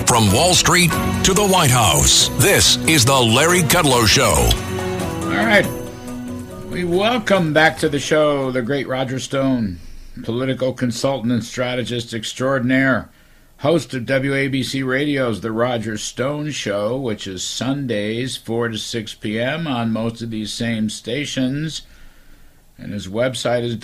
From Wall Street to the White House, this is the Larry Kudlow Show. All right. We welcome back to the show the great Roger Stone, political consultant and strategist extraordinaire, host of WABC Radio's The Roger Stone Show, which is Sundays, 4 to 6 p.m. on most of these same stations. And his website is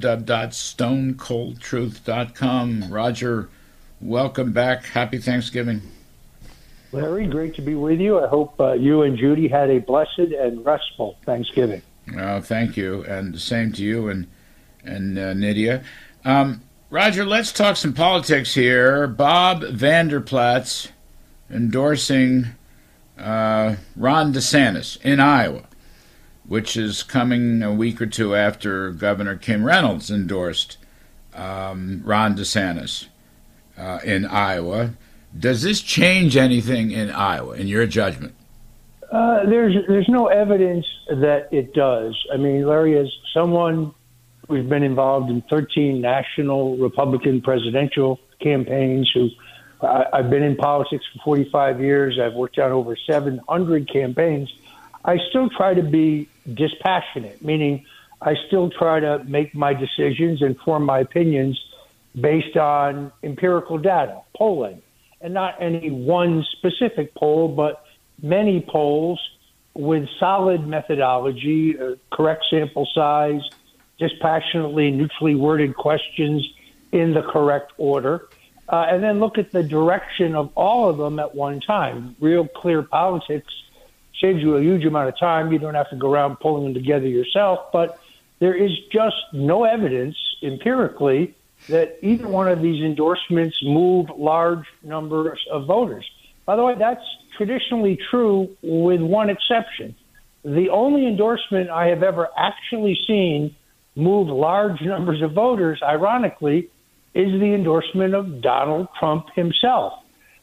www.stonecoldtruth.com. Roger, welcome back. Happy Thanksgiving. Larry, great to be with you. I hope you and Judy had a blessed and restful Thanksgiving. Thank you, and the same to you and Nydia. Roger, let's talk some politics here. Bob Vander Plaats endorsing Ron DeSantis in Iowa, which is coming a week or two after Governor Kim Reynolds endorsed Ron DeSantis in Iowa. Does this change anything in Iowa, in your judgment? There's no evidence that it does. I mean, Larry, as someone who's been involved in 13 national Republican presidential campaigns, I've been in politics for 45 years. I've worked on over 700 campaigns. I still try to be dispassionate, meaning I still try to make my decisions and form my opinions based on empirical data, polling, and not any one specific poll, but many polls with solid methodology, correct sample size, dispassionately, neutrally worded questions in the correct order, and then look at the direction of all of them at one time. Real clear politics saves you a huge amount of time. You don't have to go around pulling them together yourself, but there is just no evidence empirically that either one of these endorsements move large numbers of voters. By the way, that's traditionally true with one exception. The only endorsement I have ever actually seen move large numbers of voters, ironically, is the endorsement of Donald Trump himself.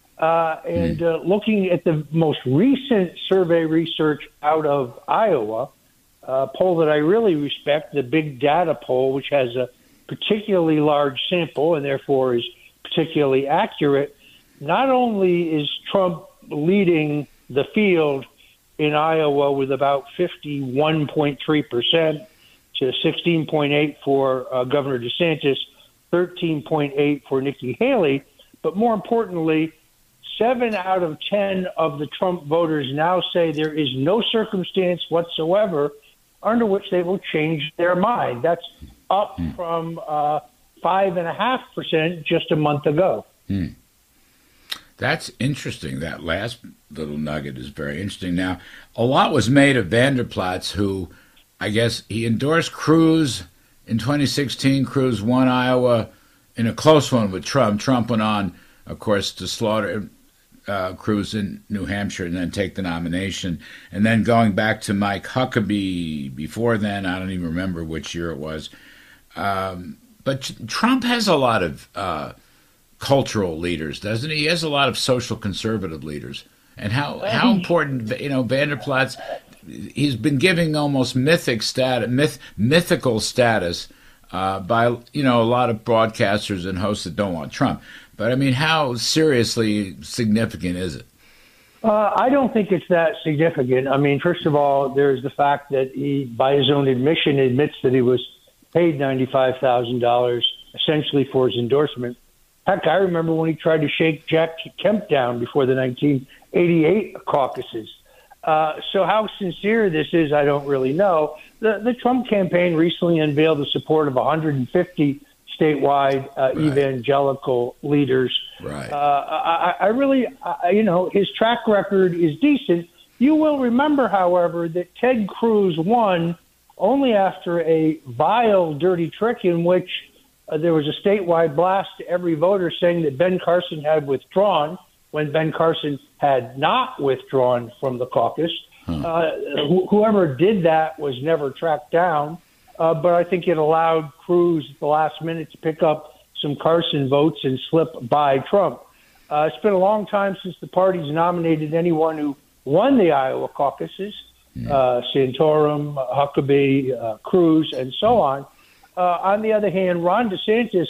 Looking at the most recent survey research out of Iowa, a poll that I really respect, the Big Data poll, which has a particularly large sample and therefore is particularly accurate, not only is Trump leading the field in Iowa with about 51.3% to 16.8 for Governor DeSantis, 13.8 for Nikki Haley, but more importantly, 7 out of 10 of the Trump voters now say there is no circumstance whatsoever under which they will change their mind. That's up from 5.5% just a month ago. That's interesting. That last little nugget is very interesting. Now, a lot was made of Vander Plaats, who I guess he endorsed Cruz in 2016. Cruz won Iowa in a close one with Trump. Trump went on, of course, to slaughter Cruz in New Hampshire and then take the nomination. And then going back to Mike Huckabee before then, I don't even remember which year it was. But Trump has a lot of cultural leaders, doesn't he? He has a lot of social conservative leaders. And how important, Vander Plaats, he's been giving almost mythical status by, a lot of broadcasters and hosts that don't want Trump. But, I mean, how seriously significant is it? I don't think it's that significant. I mean, first of all, there's the fact that he, by his own admission, admits that he was paid $95,000 essentially for his endorsement. Heck, I remember when he tried to shake Jack Kemp down before the 1988 caucuses. So how sincere this is, I don't really know. The Trump campaign recently unveiled the support of 150 statewide evangelical leaders. Right. I really, his track record is decent. You will remember, however, that Ted Cruz won only after a vile, dirty trick in which there was a statewide blast to every voter saying that Ben Carson had withdrawn when Ben Carson had not withdrawn from the caucus. Whoever did that was never tracked down, but I think it allowed Cruz at the last minute to pick up some Carson votes and slip by Trump. It's been a long time since the party's nominated anyone who won the Iowa caucuses, Santorum, Huckabee, Cruz, and so on. On the other hand, Ron DeSantis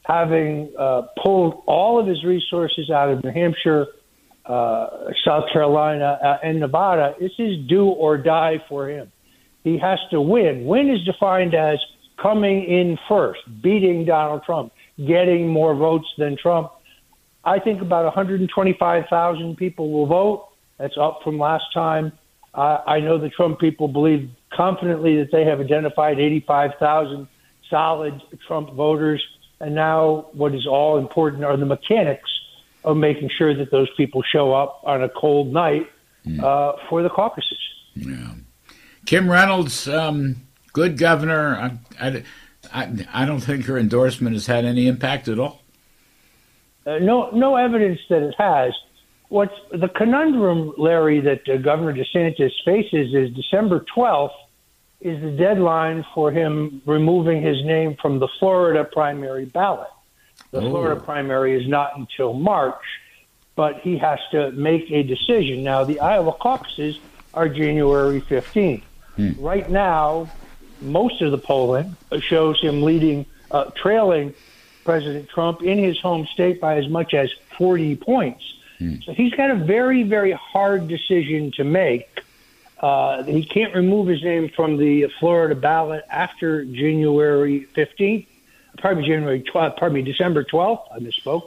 having pulled all of his resources out of New Hampshire, South Carolina, and Nevada, this is do or die for him. He has to win. Win is defined as coming in first, beating Donald Trump, getting more votes than Trump. I think about 125,000 people will vote. That's up from last time. I know the Trump people believe confidently that they have identified 85,000 solid Trump voters. And now what is all important are the mechanics of making sure that those people show up on a cold night for the caucuses. Yeah. Kim Reynolds, good governor. I don't think her endorsement has had any impact at all. No evidence that it has. What's the conundrum, Larry, that Governor DeSantis faces is December 12th is the deadline for him removing his name from the Florida primary ballot. The Florida primary is not until March, but he has to make a decision. Now, the Iowa caucuses are January 15th. Right now, most of the polling shows him trailing President Trump in his home state by as much as 40 points. So he's got a very, very hard decision to make. He can't remove his name from the Florida ballot after January 15th. December 12th. I misspoke.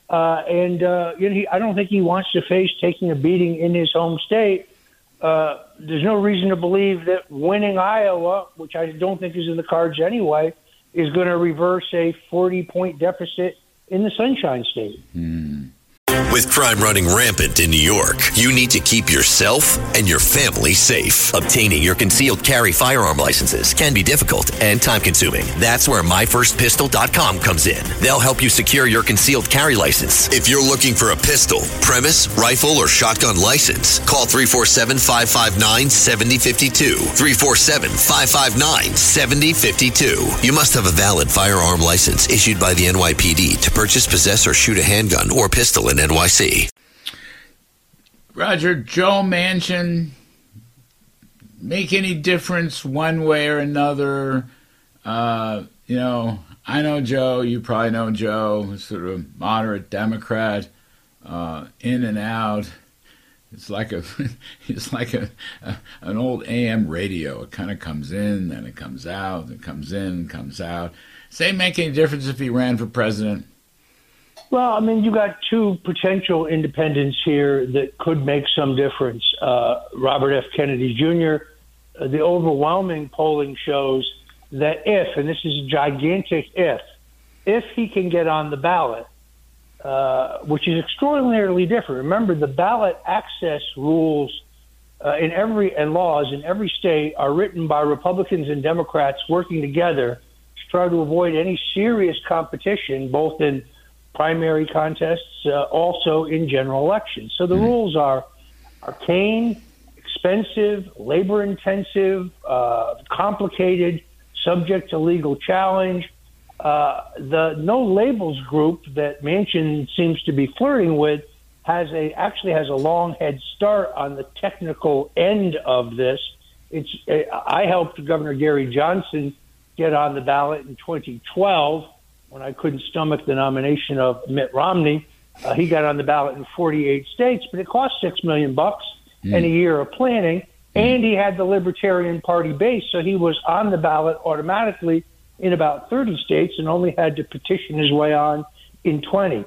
I don't think he wants to face taking a beating in his home state. There's no reason to believe that winning Iowa, which I don't think is in the cards anyway, is going to reverse a 40-point deficit in the Sunshine State. With crime running rampant in New York, you need to keep yourself and your family safe. Obtaining your concealed carry firearm licenses can be difficult and time-consuming. That's where MyFirstPistol.com comes in. They'll help you secure your concealed carry license. If you're looking for a pistol, premise, rifle, or shotgun license, call 347-559-7052. 347-559-7052. You must have a valid firearm license issued by the NYPD to purchase, possess, or shoot a handgun or pistol in NYC. Roger, Joe Manchin make any difference one way or another? I know Joe. You probably know Joe, sort of moderate Democrat, in and out. It's like an old AM radio. It kind of comes in, then it comes out, it comes in, comes out. Say, make any difference if he ran for president? Well, I mean, you got two potential independents here that could make some difference. Robert F. Kennedy Jr., the overwhelming polling shows that if, and this is a gigantic if he can get on the ballot, which is extraordinarily different. Remember, the ballot access rules and laws in every state are written by Republicans and Democrats working together to try to avoid any serious competition, both in primary contests, also in general elections. So the rules are arcane, expensive, labor-intensive, complicated, subject to legal challenge. The No Labels group that Manchin seems to be flirting with actually has a long head start on the technical end of this. I helped Governor Gary Johnson get on the ballot in 2012 when I couldn't stomach the nomination of Mitt Romney. He got on the ballot in 48 states, but it cost $6 million and a year of planning, and he had the Libertarian Party base, so he was on the ballot automatically in about 30 states and only had to petition his way on in 20.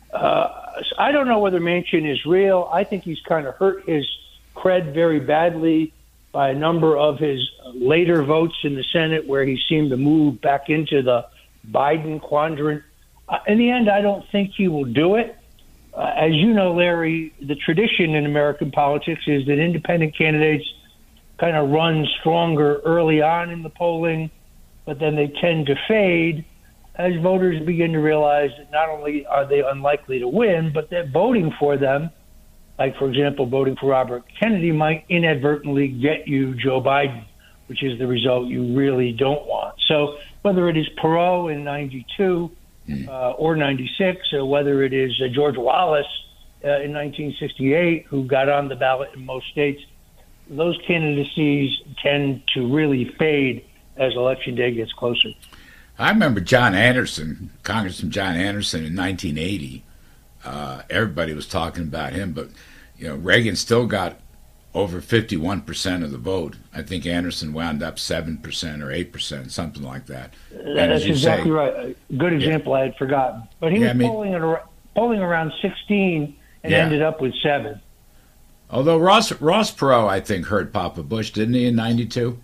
I don't know whether Manchin is real. I think he's kind of hurt his cred very badly by a number of his later votes in the Senate where he seemed to move back into the Biden quadrant. In the end, I don't think he will do it. As you know, Larry, the tradition in American politics is that independent candidates kind of run stronger early on in the polling, but then they tend to fade as voters begin to realize that not only are they unlikely to win, but that voting for them, like, for example, voting for Robert Kennedy, might inadvertently get you Joe Biden, which is the result you really don't want. So whether it is Perot in 92 or 96, or whether it is George Wallace in 1968, who got on the ballot in most states, those candidacies tend to really fade as Election Day gets closer. I remember John Anderson, Congressman John Anderson, in 1980. Everybody was talking about him, but Reagan still got over 51% of the vote. I think Anderson wound up 7% or 8%, something like that. That's exactly right. A good example I had forgotten. But he was polling around 16 and ended up with 7. Although Ross Perot, I think, hurt Papa Bush, didn't he, in 92?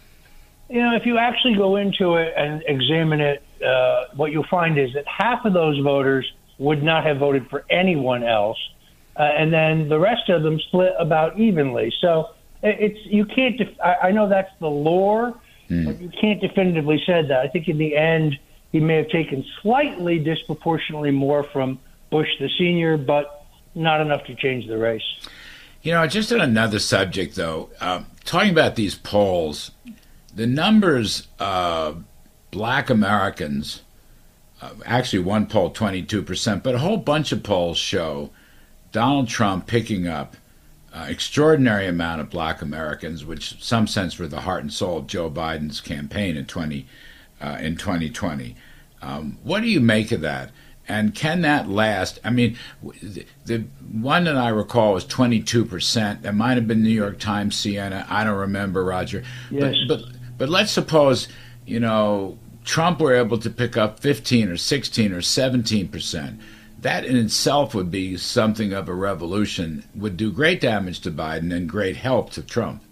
If you actually go into it and examine it, what you'll find is that half of those voters would not have voted for anyone else. And then the rest of them split about evenly. So you can't. I know that's the lore, but you can't definitively say that. I think in the end, he may have taken slightly disproportionately more from Bush the senior, but not enough to change the race. Just on another subject, though, talking about these polls, the numbers of Black Americans, actually one poll 22%, but a whole bunch of polls show Donald Trump picking up extraordinary amount of Black Americans, which in some sense were the heart and soul of Joe Biden's campaign in 2020. What do you make of that? And can that last? I mean, the one that I recall was 22%. That might have been New York Times, Siena. I don't remember, Roger. Yes. But let's suppose, Trump were able to pick up 15 or 16 or 17%. That in itself would be something of a revolution, would do great damage to Biden and great help to Trump.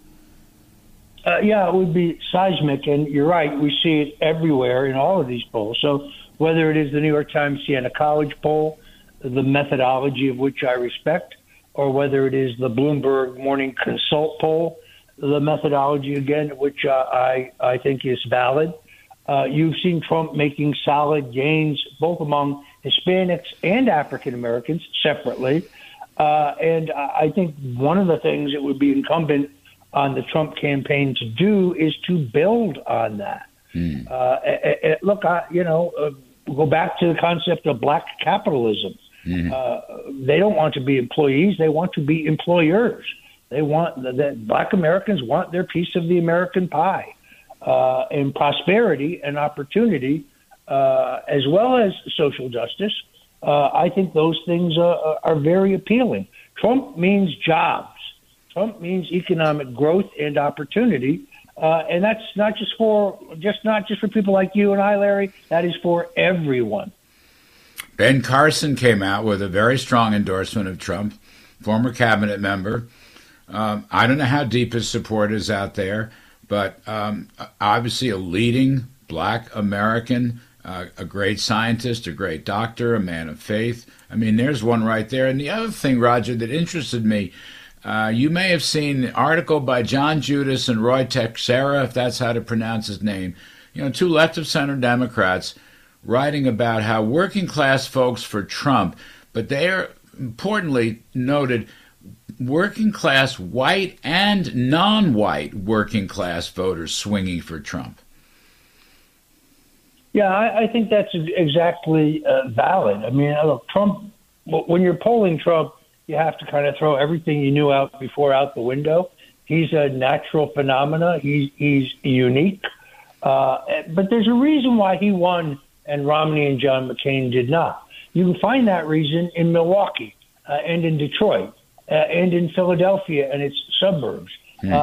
It would be seismic, and you're right, we see it everywhere in all of these polls. So whether it is the New York Times Siena College poll, the methodology of which I respect, or whether it is the Bloomberg Morning Consult poll, the methodology, again, which I think is valid. You've seen Trump making solid gains, both among Hispanics and African Americans separately. And I think one of the things that would be incumbent on the Trump campaign to do is to build on that. Look, go back to the concept of Black capitalism. They don't want to be employees. They want to be employers. They want that Black Americans want their piece of the American pie, and prosperity and opportunity, as well as social justice. I think those things are very appealing. Trump means jobs. Trump means economic growth and opportunity. And that's not just for people like you and I, Larry. That is for everyone. Ben Carson came out with a very strong endorsement of Trump, former cabinet member. I don't know how deep his support is out there, but obviously a leading Black American, a great scientist, a great doctor, a man of faith. I mean, there's one right there. And the other thing, Roger, that interested me, you may have seen an article by John Judas and Roy Teixeira, if that's how to pronounce his name, two left-of-center Democrats writing about how working-class folks for Trump, but they are importantly noted working-class white and non-white working-class voters swinging for Trump. Yeah, I think that's exactly valid. I mean, look, Trump, when you're polling Trump, you have to kind of throw everything you knew out before out the window. He's a natural phenomena. He's unique. But there's a reason why he won and Romney and John McCain did not. You can find that reason in Milwaukee and in Detroit and in Philadelphia and its suburbs,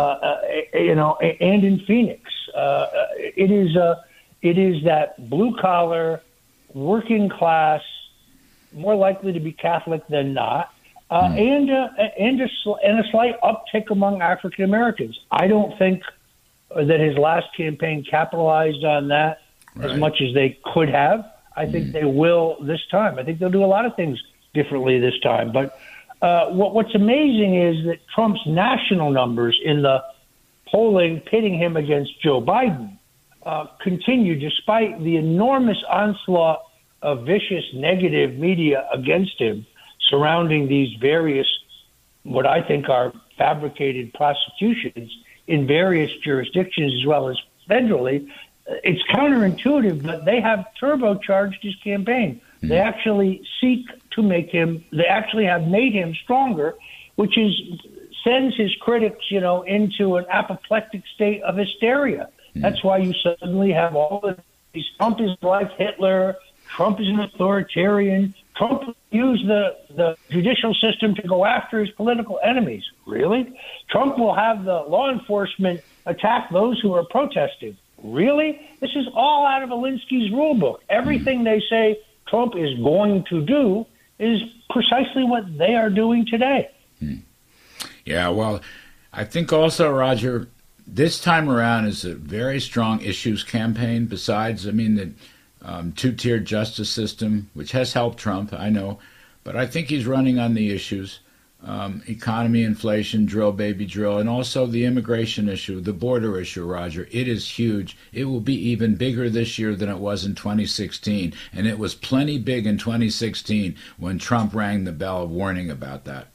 and in Phoenix. It is that blue-collar, working-class, more likely to be Catholic than not, and a slight uptick among African Americans. I don't think that his last campaign capitalized on that as much as they could have. I think they will this time. I think they'll do a lot of things differently this time. But what's amazing is that Trump's national numbers in the polling pitting him against Joe Biden continue despite the enormous onslaught of vicious negative media against him surrounding these various, what I think are fabricated prosecutions in various jurisdictions as well as federally. It's counterintuitive, but they have turbocharged his campaign. They actually seek to make him, they actually have made him stronger, which sends his critics, into an apoplectic state of hysteria. That's why you suddenly have all the Trump is like Hitler. Trump is an authoritarian. Trump used the judicial system to go after his political enemies. Really? Trump will have the law enforcement attack those who are protesting. Really? This is all out of Alinsky's rule book. Everything they say Trump is going to do is precisely what they are doing today. Yeah, well, I think also, Roger, this time around is a very strong issues campaign. Besides, the two-tiered justice system, which has helped Trump, I know, but I think he's running on the issues, economy, inflation, drill, baby, drill, and also the immigration issue, the border issue, Roger. It is huge. It will be even bigger this year than it was in 2016, and it was plenty big in 2016 when Trump rang the bell of warning about that.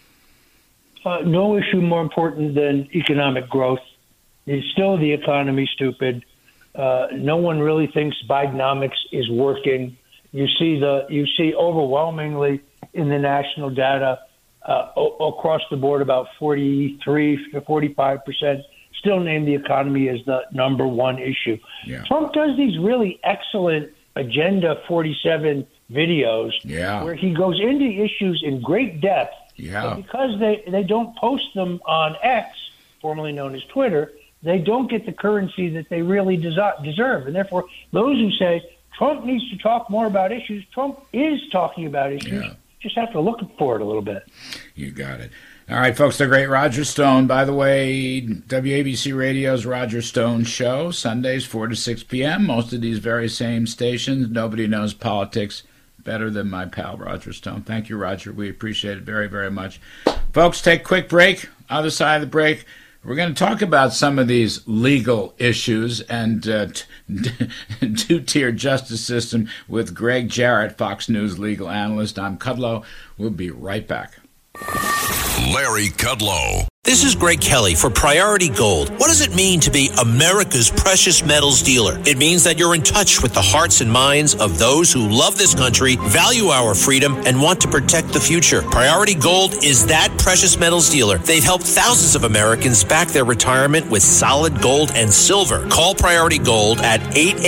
No issue more important than economic growth. It's still the economy, stupid. No one really thinks Bidenomics is working. You see overwhelmingly in the national data across the board about 43 to 45% still name the economy as the number one issue. Yeah. Trump does these really excellent Agenda 47 videos where he goes into issues in great depth. Yeah. But because they don't post them on X, formerly known as Twitter, they don't get the currency that they really deserve. And therefore, those who say Trump needs to talk more about issues, Trump is talking about issues. Yeah. Just have to look for it a little bit. You got it. All right, folks, the great Roger Stone. By the way, WABC Radio's Roger Stone Show, Sundays, 4 to 6 p.m. Most of these very same stations. Nobody knows politics better than my pal Roger Stone. Thank you, Roger. We appreciate it very, very much. Folks, take a quick break. Other side of the break, we're going to talk about some of these legal issues and two-tier justice system with Greg Jarrett, Fox News legal analyst. I'm Kudlow. We'll be right back. Larry Kudlow. This is Greg Kelly for Priority Gold. What does it mean to be America's precious metals dealer? It means that you're in touch with the hearts and minds of those who love this country, value our freedom, and want to protect the future. Priority Gold is that precious metals dealer. They've helped thousands of Americans back their retirement with solid gold and silver. Call Priority Gold at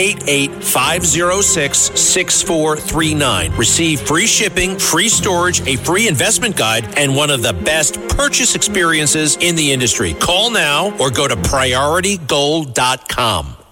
888-506-6439. Receive free shipping, free storage, a free investment guide, and one of the best purchase experiences in the industry. Call now or go to PriorityGold.com.